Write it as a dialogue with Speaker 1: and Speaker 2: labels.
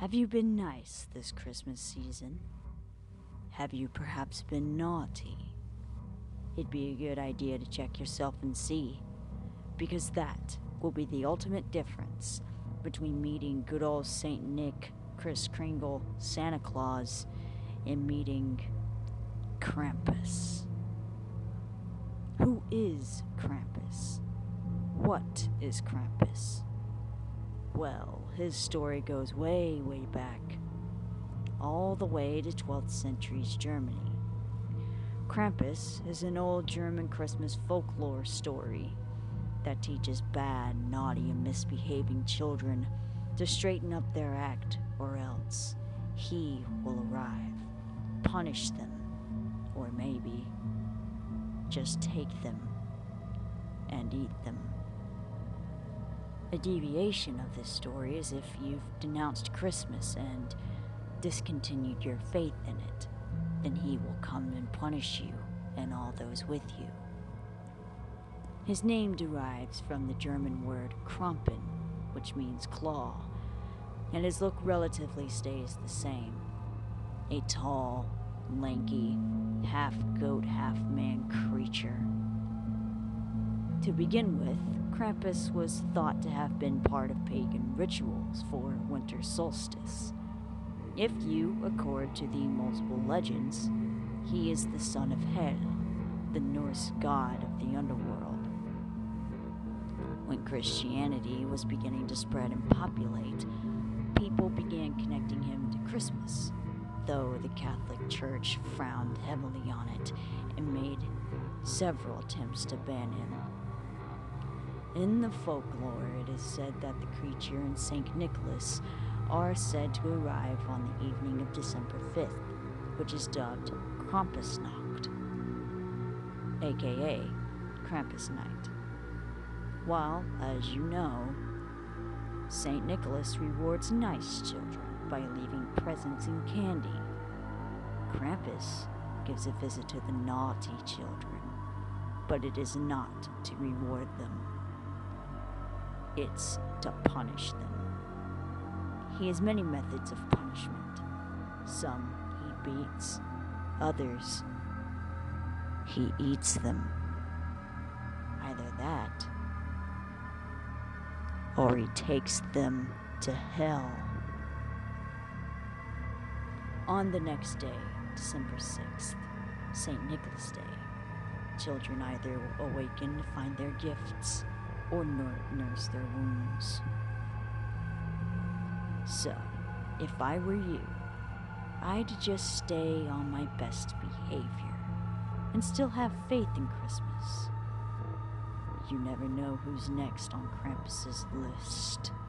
Speaker 1: Have you been nice this Christmas season? Have you perhaps been naughty? It'd be a good idea to check yourself and see, because that will be the ultimate difference between meeting good old Saint Nick, Kris Kringle, Santa Claus, and meeting Krampus. Who is Krampus? What is Krampus? Well, his story goes way, way back, all the way to 12th century's Germany. Krampus is an old German Christmas folklore story that teaches bad, naughty, and misbehaving children to straighten up their act, or else he will arrive, punish them, or maybe just take them and eat them. A deviation of this story is if you've denounced Christmas and discontinued your faith in it, then he will come and punish you and all those with you. His name derives from the German word Krampen, which means claw, and his look relatively stays the same. A tall, lanky, half-goat, half-man creature. To begin with, Krampus was thought to have been part of pagan rituals for winter solstice. If you accord to the multiple legends, he is the son of Hel, the Norse god of the underworld. When Christianity was beginning to spread and populate, people began connecting him to Christmas, though the Catholic Church frowned heavily on it and made several attempts to ban him. In the folklore, it is said that the creature and St. Nicholas are said to arrive on the evening of December 5th, which is dubbed Krampusnacht, aka Krampus Night. While, as you know, St. Nicholas rewards nice children by leaving presents and candy. Krampus gives a visit to the naughty children, but it is not to reward them. It's to punish them. He has many methods of punishment. Some he beats, others he eats them. Either that, or he takes them to hell. On the next day, December 6th, St. Nicholas Day, children either awaken to find their gifts or nurse their wounds. So, if I were you, I'd just stay on my best behavior and still have faith in Christmas. You never know who's next on Krampus's list.